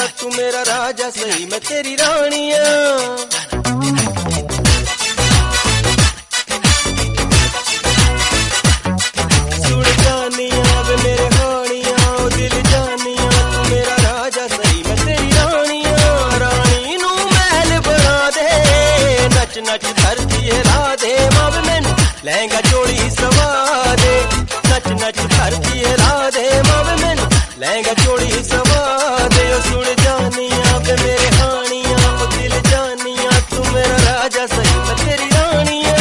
तू मेरा राजा सही मैं तेरी रानिया। सुन जानिया वे मेरे हानिया ओ दिल जानिया तू मेरा राजा सही मैं तेरी रानिया। रानी नू महल बना दे नच नच धरती हिला दे मावे मैनू लहंगा चोली सवा दे। नच नच धरती हिला दे मावे मैनू लहंगा चोली सवा दे। सुन जानिया वे मेरे हानिया ओ दिल जानिया तू मेरा राजा सही मैं तेरी रानिया।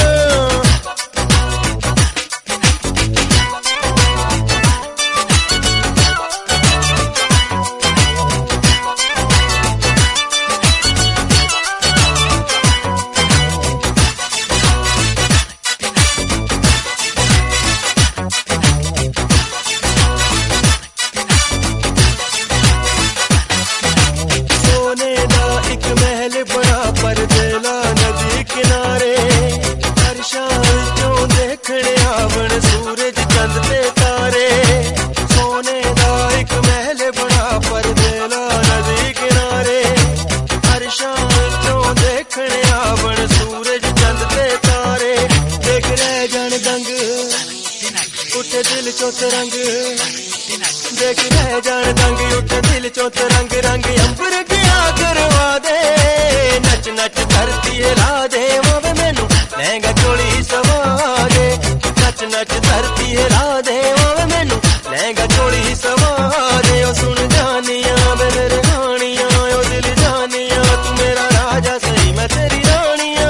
परदेला नदी किनारे हर शाम क्यों देखने आवन सूरज चंद ते तारे। सोने दा एक महल बड़ा परदेला नदी किनारे हर शाम क्यों देखने आवन सूरज चंद ते तारे। देख रह जान दंग उठे दिल चो तरंग देख रह जान दंग उठे दिल चो तरंग रंग अंबर गया करवा दे। नच नच धरती हिला दे मावे मैनू लहंगा चोली सवा दे। नच नच धरती हिला दे मावे मैनू लहंगा चोली सवा दे। ओ सुन जानिया वे मेरे हानिया ओ दिल जानिया तू मेरा राजा सही मैं तेरी रानिया।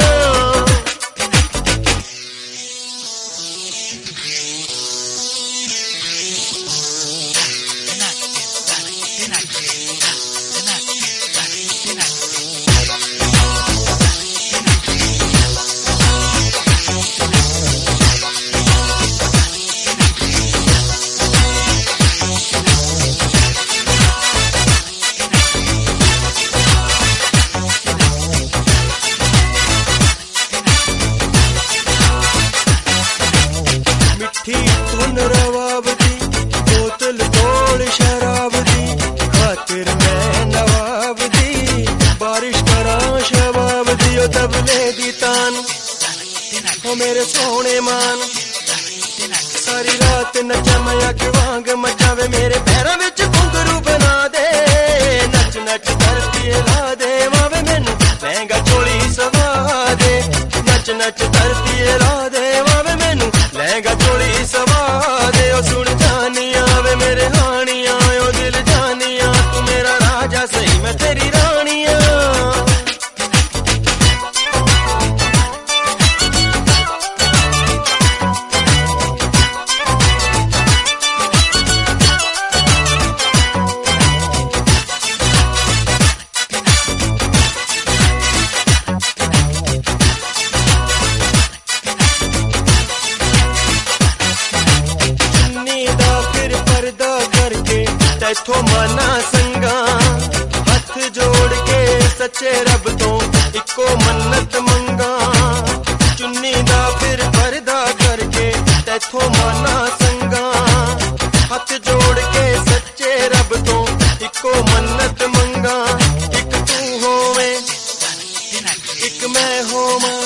धुन रवाब दी बोतल तोड़ शराब दी खातिर मैं नवाब दी बारिश करा शबाब दी। ओ तबले दी तान ओ मेरे सोने मान सारी रात नचा मैं अग वांग मचावे मेरे पैरों विच घुंघरू बना दे। नच नच धरती हिला दे मावे मैनू लहंगा चोली सवा दे। नच नच धरती हिला दे मावे मैनू लहंगा चोली सवा दे। ओ सुन जानिया वे मेरे हानिया ओ दिल जानिया तू मेरा राजा सही मैं तेरी रानिया। तैथो माना संगा हथ जोड़ के सच्चे रब तो इको मन्नत मंगा। चुन्नी दा फिर पर्दा करके तैथो माना संगा हथ जोड़ के सच्चे रब तो इको मन्नत मंगा। एक तू होवे एक मैं होवा